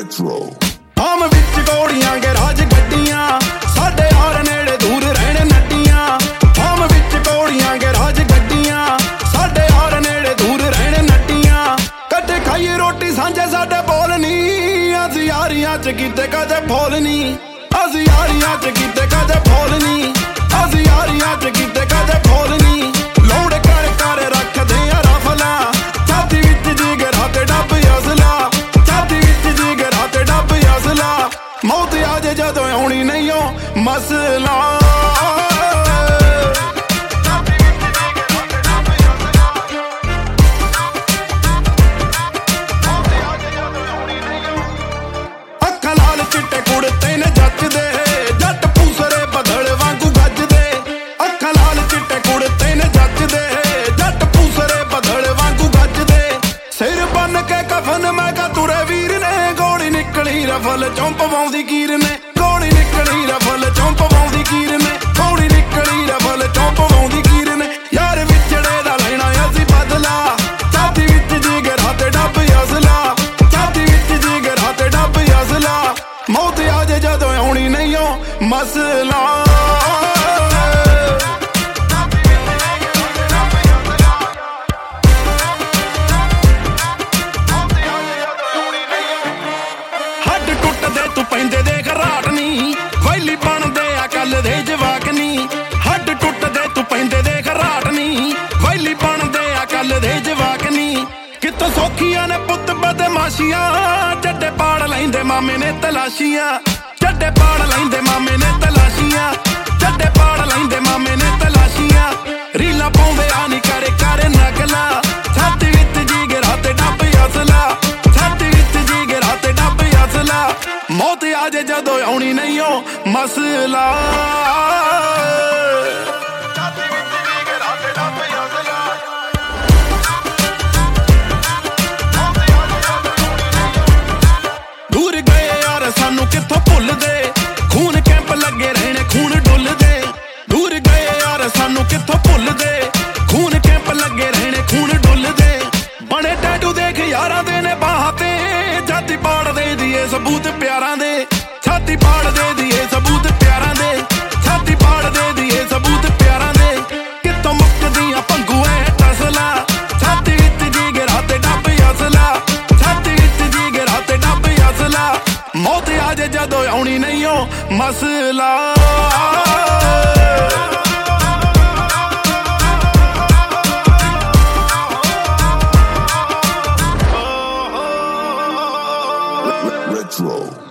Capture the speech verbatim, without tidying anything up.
Retro ਆਮ ਵਿੱਚ ਗੋੜੀਆਂ garage ਗੱਡੀਆਂ ਸਾਡੇ ਯਾਰ ਨੇੜੇ ਦੂਰ ਰਹਿਣ ਨੱਡੀਆਂ ਆਮ ਵਿੱਚ ਗੋੜੀਆਂ ਗਰਾਜ ਗੱਡੀਆਂ ਸਾਡੇ ਯਾਰ ਨੇੜੇ ਦੂਰ ਰਹਿਣ ਨੱਡੀਆਂ ਕੱਟੇ ਖਾਈਏ ਰੋਟੀ ਸਾਂਝੇ ਸਾਡੇ ਬੋਲ ਨੀ ਅਸੀਂ ਯਾਰੀਆਂ ਚ ਕੀਤੇ ਕਦੇ ਫੋਲ ਨੀ ਅਸੀਂ ਯਾਰੀਆਂ ਚ ਕੀਤੇ ਕਦੇ ਫੋਲ ਨੀ ਅਸੀਂ ਯਾਰੀਆਂ ਚ ਕੀਤੇ ਕਦੇ ਫੋਲ ਨੀ ਲੋੜ ਕਰ ਕਰ ਰੱਖਦੇ ਆ ਰਫਲਾ ਛਾਤੀ ਵਿੱਚ ਜਿਗਰ ਹੱਥ ਡੱਬ ਅਸਲਾ ਛਾਤੀ ਵਿੱਚ ਜਿਗਰ ਹੱਥ ਡੱਬ ਅਸਲਾ ਮੌਤ ਆ ਜੇ ਜਦੋਂ ਆਉਣੀ ਨਹੀਂ ਓ ਮਸਲਾ ਅੱਖਾਂ ਲਾਲ ਚਿੱਟੇ ਕੁੜਤੇ ਨੇ ਜੱਚਦੇ ਜੱਟ ਪੂਸਰੇ ਬਦਲ ਵਾਂਗੂ ਗੱਜਦੇ ਅੱਖਾਂ ਲਾਲ ਚਿੱਟੇ ਕੁੜਤੇ ਨੇ ਜੱਚਦੇ ਜੱਟ ਪੂਸਰੇ ਬਦਲ ਵਾਂਗੂ ਗੱਜਦੇ ਸਿਰ ਬੰਨ ਕੇ ਕਫਨ ਮੈਂ ਕਾ ਤੁਰੇ ਵੀਰ ਨੇ ਗੋਲੀ ਨਿਕਲੀ ਰਫਲ ਚੋਂ ਪਵਾਉਂਦੀ ਕੀਰ ਨੇ ਗੋਲੀ ਨਿਕਲੀ ਰਫਲ ਚੋਂ ਪਵਾਉਂਦੀ ਕੀਰ ਨੇ ਗੋਲੀ ਨਿਕਲੀ ਰਫਲ ਚੋਂ ਪਵਾਉਂਦੀ ਕੀਰ ਨੇ ਯਾਰ ਵਿਛੜੇ ਦਾ ਲੈਣਾ ਅਸੀਂ ਬਦਲਾ ਛਾਤੀ ਵਿੱਚ ਜਿਗਰ ਹੱਥ ਡੱਬ ਅਸਲਾ ਛਾਤੀ ਵਿੱਚ ਜਿਗਰ ਹੱਥ ਡੱਬ ਅਸਲਾ ਮੌਤ ਆ ਜੇ ਜਦੋਂ ਆਉਣੀ ਨਹੀਂ ਓ ਮਸਲਾ ਹੱਡ ਟੁੱਟਦੇ ਤੂੰ ਪੈਂਦੇ ਦੇਖ ਰਾਟ ਨੀ ਵੈਲੀ ਬਣਦੇ ਆ ਕੱਲ ਦੇ ਜਵਾਕ ਨੀ ਹੱਡ ਟੁੱਟਦੇ ਤੂੰ ਪੈਂਦੇ ਦੇਖ ਰਾਟ ਨੀ ਵੈਲੀ ਬਣਦੇ ਆ ਕੱਲ ਦੇ ਜਵਾਕ ਨੀ ਕਿਤੋਂ ਸੌਖੀਆਂ ਨੇ ਪੁੱਤ ਬਦਮਾਸ਼ੀਆਂ ਚੱਡੇ ਪਾੜ ਲੈਂਦੇ ਮਾਮੇ ਨੇ ਤਲਾਸ਼ੀਆਂ ਚੱਡੇ ਪਾੜ ਲੈਂਦੇ ਮਾਮੇ ਨੇ ਤਲਾਸ਼ੀਆਂ ਚੱਡੇ ਪਾੜ ਲੈਂਦੇ ਮਾਮੇ ਨੇ ਤਲਾਸ਼ੀਆਂ ਰੀਲਾਂ ਪਾਉਂਦੇ ਆ ਨੀ ਕਰੇ ਕਰ ਨਕਲਾ ਛਾਤੀ ਵਿੱਚ ਜਿਗਰ ਹੱਥ ਡੱਬ ਅਸਲਾ ਛਾਤੀ ਵਿੱਚ ਜਿਗਰ ਹੱਥ ਡੱਬ ਅਸਲਾ ਮੌਤ ਆ ਜੇ ਜਦੋਂ ਆਉਣੀ ਨਹੀਂ ਓ ਮਸਲਾ ਦੂਰ ਗਏ ਯਾਰ ਸਾਨੂੰ ਕਿੱਥੋਂ ਭੁੱਲਦੇ ਖੂਨ ਕੈਂਪ ਲੱਗੇ ਰਹਿਣੇ ਖੂਨ ਡੁੱਲਦੇ ਦੂਰ ਗਏ ਯਾਰ ਸਾਨੂੰ ਕਿੱਥੋਂ ਭੁੱਲਦੇ ਖੂਨ ਕੈਂਪ ਲੱਗੇ ਰਹਿਣੇ ਖੂਨ ਡੁੱਲਦੇ ਬਣੇ ਟੈਟੂ ਦੇਖ ਯਾਰਾਂ ਦੇ ਨੇ ਬਾਹਾਂ ਤੇ ਛਾਤੀ ਪਾੜ ਦੇ ਦੀਏ ਸਬੂਤ ਪਿਆਰਾਂ ਦੇ ਛਾਤੀ ਪਾੜ ਦੇ ਦੀਏ ਸਬੂਤ ਪਿਆਰਾਂ ਦੇ ਛਾਤੀ ਪਾੜ ਦੇ ਦੀਏ ਸਬੂਤ ਪਿਆਰਾਂ ਦੇ ਕਿੱਥੋਂ ਮੁੱਕਦੀਆਂ ਭੰਗੂ ਐ ਟਸਲਾ ਛਾਤੀ ਵਿੱਚ ਜਿਗਰ ਹੱਥ ਡੱਬ ਅਸਲਾ ਛਾਤੀ ਵਿੱਚ ਜਿਗਰ ਹੱਥ ਡੱਬ ਅਸਲਾ ਮੌਤ ਆ ਜੇ ਜਦੋਂ ਆਉਣੀ ਨਹੀਂ ਓ ਮਸਲਾ Retro